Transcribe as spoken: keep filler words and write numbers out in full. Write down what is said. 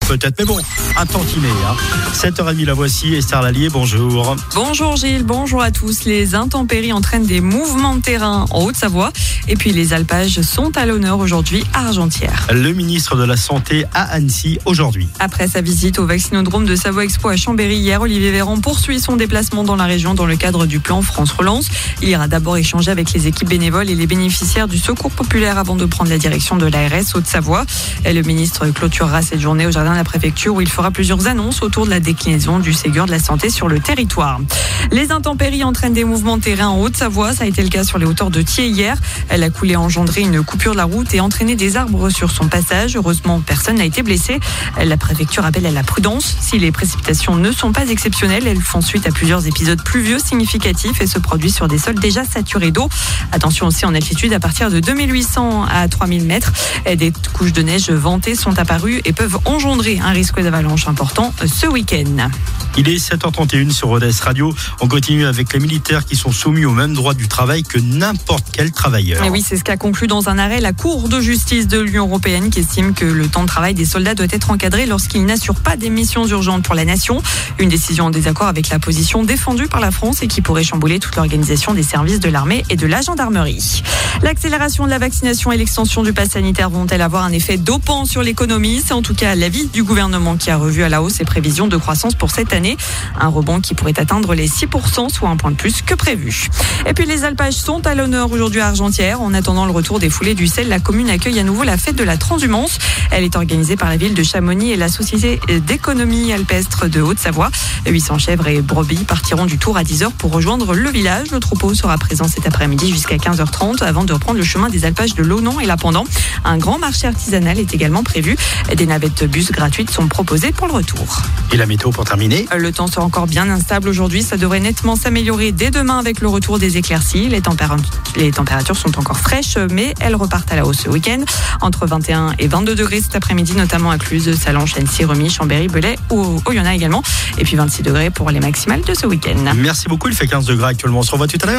peut-être, mais bon, un tantinet. Hein. sept heures trente, la voici. Esther Lallier, bonjour. Bonjour Gilles, bonjour à tous. Les intempéries entraînent des mouvements de terrain en Haute-Savoie. Et puis les alpages sont à l'honneur aujourd'hui à Argentières. Le ministre de la Santé à Annecy aujourd'hui. Après sa visite au vaccinodrome de Savoie Expo à Chambéry hier, Olivier Véran poursuit son déplacement dans la région dans le cadre du plan France Relance. Il ira d'abord échanger avec les équipes bénévoles et les bénéficiaires du secours populaire avant de prendre la direction de l'A R S Haute-Savoie. Et le ministre clôturera cette journée au jardin de la préfecture où il fera plusieurs annonces autour de la déclinaison du Ségur de la santé sur le territoire. Les intempéries entraînent des mouvements de terrain en Haute-Savoie. Ça a été le cas sur les hauteurs de Thiers hier. La coulée a engendré une coupure de la route et entraîné des arbres sur son passage. Heureusement, personne n'a été blessé. La préfecture appelle à la prudence. Si les précipitations ne sont pas exceptionnelles, elles font suite à plusieurs épisodes pluvieux significatifs et se produisent sur des sols déjà saturés d'eau. Attention aussi en altitude, à partir de deux mille huit cents à trois mille mètres, des couches de neige ventées sont apparues et peuvent engendrer un risque d'avalanche important ce week-end. Il est sept heures trente et une sur Rodez Radio. On continue avec les militaires qui sont soumis au même droit du travail que n'importe quel travailleur. Et oui, c'est ce qu'a conclu dans un arrêt la Cour de justice de l'Union européenne qui estime que le temps de travail des soldats doit être encadré lorsqu'ils n'assurent pas des missions urgentes pour la nation. Une décision en désaccord avec la position défendue par la France et qui pourrait chambouler toute l'organisation des services de l'armée et de la gendarmerie. L'accélération de la vaccination et l'extension du pass sanitaire vont-elles avoir un effet dopant sur l'économie ? C'est en tout cas l'avis du gouvernement qui a revu à la hausse ses prévisions de croissance pour cette année. Un rebond qui pourrait atteindre les six pour cent, soit un point de plus que prévu. Et puis les alpages sont à l'honneur aujourd'hui à Argentières. En attendant le retour des foulées du sel, la commune accueille à nouveau la fête de la transhumance. Elle est organisée par la ville de Chamonix et la Société d'économie alpestre de Haute-Savoie. huit cents chèvres et brebis partiront du Tour à dix heures pour rejoindre le village. Le troupeau sera présent cet après-midi jusqu'à quinze heures trente avant de reprendre le chemin des alpages de Lonon et la Pendant. Un grand marché artisanal est également prévu. Des navettes bus gratuites sont proposées pour le retour. Et la météo pour terminer ? Le temps sera encore bien instable aujourd'hui. Ça devrait nettement s'améliorer dès demain avec le retour des éclaircies. Les, tempér- les températures sont encore fraîches, mais elles repartent à la hausse ce week-end. Entre vingt et un et vingt-deux degrés cet après-midi, notamment à Cluse, Sallanches, Annecy, Remy, Chambéry, Belay ou Oyonnax également. Et puis vingt-six degrés pour les maximales de ce week-end. Merci beaucoup. Il fait quinze degrés actuellement. On se revoit tout à l'heure.